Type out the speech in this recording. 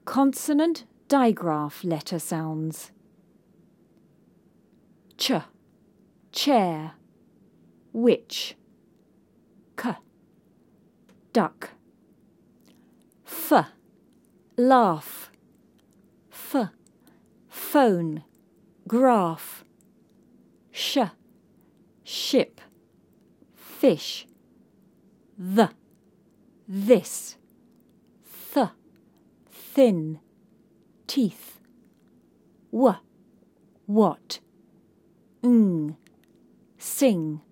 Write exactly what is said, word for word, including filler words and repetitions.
Consonant digraph letter sounds. Ch, chair, witch. K, duck. F, laugh. F, phone, graph. Sh, ship, fish. Th, this. Th, thin, teeth. W, what. Ng, sing.